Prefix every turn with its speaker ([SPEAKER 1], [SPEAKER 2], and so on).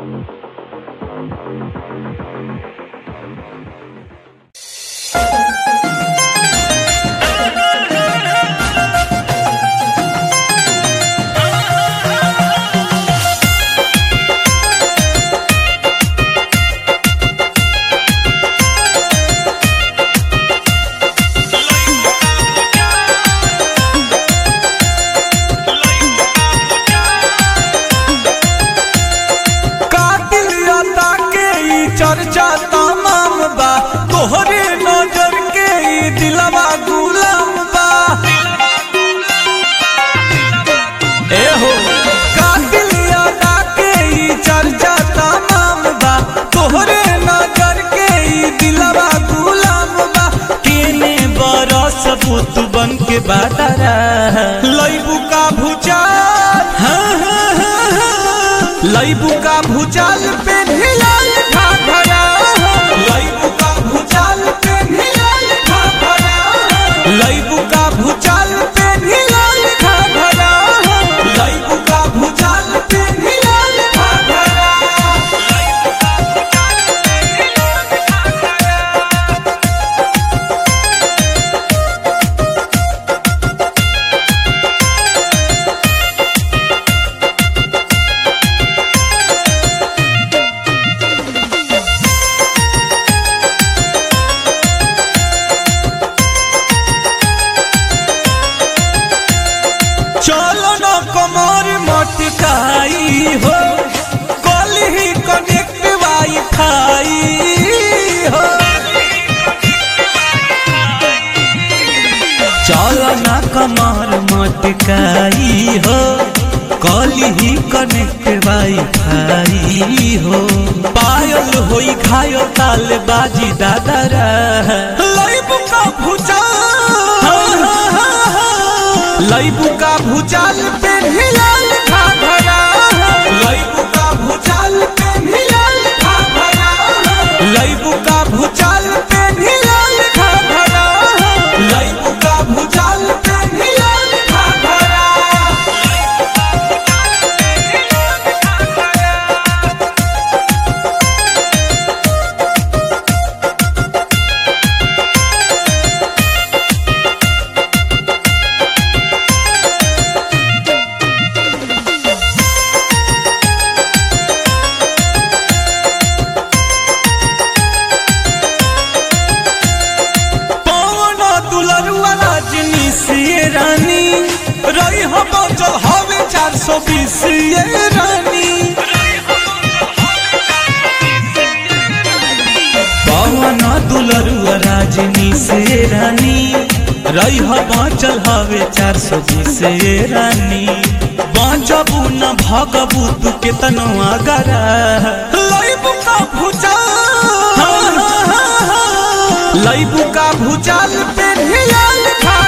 [SPEAKER 1] चर्चा तमाम बा तोहरे नजर के दिलवा गुलाम बा। ए हो कातिल अदा के चर्चा तमाम बा तोहरे नजर के दिलवा गुलाम बा। केने बरस बुत बन के बातारा लईबू का भूचाल लईबू का भूचाल पे ढिलाल घाघरा लईबू का भूचाल पे ढिलाल घाघरा लईबू का भूचाल पे ढिलाल घाघरा लईबू का भूचाल पे ढिलाल घाघरा। चलो न कमर मटकाई हो कल ही कनेक्ट वाईफाई हो। चलो न कमर मटकाई हो कल ही कनेक्ट वाईफाई हो। पायल होई खायो ताल बाजी दादरा लईबू का भूचाल लईबू का भूचाल पे ढिलाल घाघरा लईबू का भूचाल पे ढिलाल घाघरा लईबू का भूचाल पे ढिलाल घाघरा लईबू का भूचाल पे ढिलाल घाघरा। रानी रही हम चल हवे 420 रानी पवन दुलरुआ राजनी से रानी रही हम चल हवे 420 रानी। बचबू न भगबू तू केतनो अगरा लईबू का भूचाल लईबू का भूचाल पे ढिलाल खा